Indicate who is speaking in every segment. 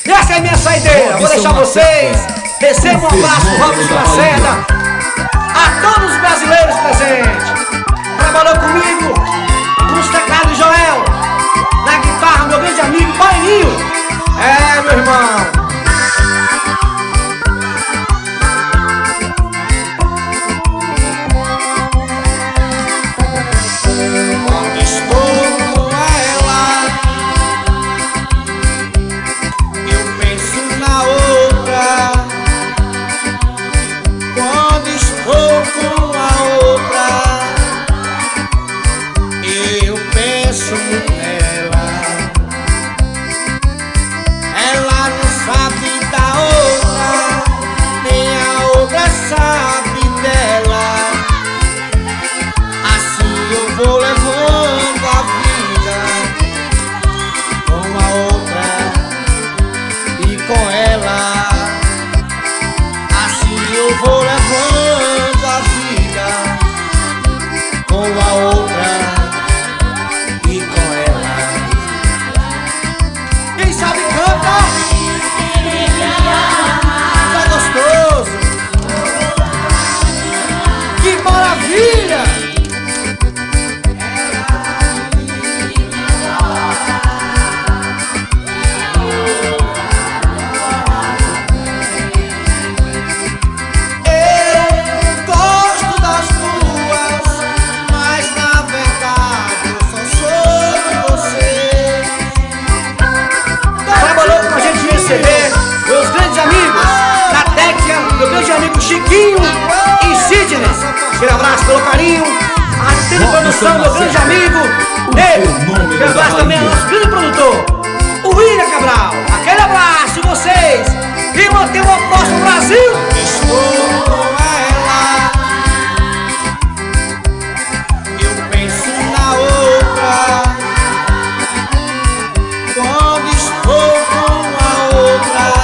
Speaker 1: Essa é a minha saideira. Vou deixar vocês. Recebam um abraço do Robson Lacerda. A todos os brasileiros presentes. Trabalhou comigo nos teclados Joel. Na guitarra, meu grande amigo Baininho. É, meu irmão. Chiquinho e Sidney, aquele abraço pelo carinho. Assistente de produção, meu grande amigo Nego. Aquele abraço também ao nosso grande produtor, o William Cabral. Aquele abraço, vocês. E manter o próximo Brasil.
Speaker 2: Estou com ela, eu penso na outra. Quando estou com a outra,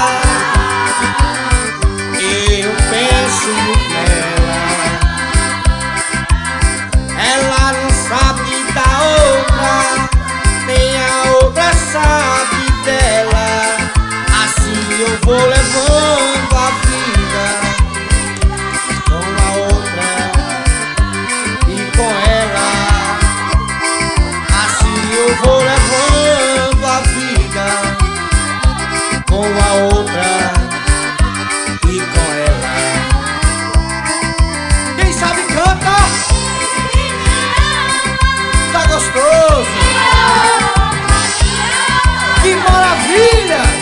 Speaker 2: ela não sabe da outra, nem a outra sabe dela. Assim eu vou levando a vida com a outra e com ela. Assim eu vou levando a vida com a outra e com ela. Quem sabe canta. Tá gostoso? Que maravilha!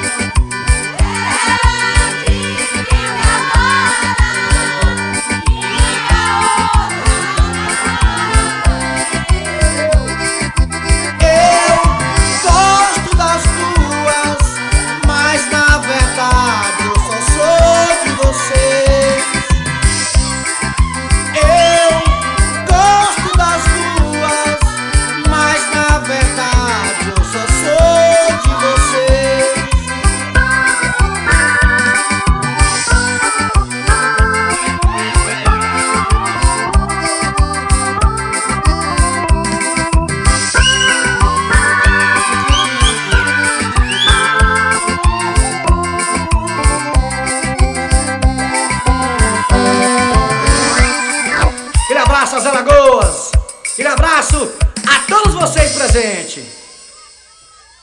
Speaker 2: Eu gosto das duas, mas na verdade eu só sou de você. Eu gosto das duas, mas na verdade eu só sou de você.
Speaker 1: Aquele abraço às Alagoas. Aquele abraço a todos vocês presentes.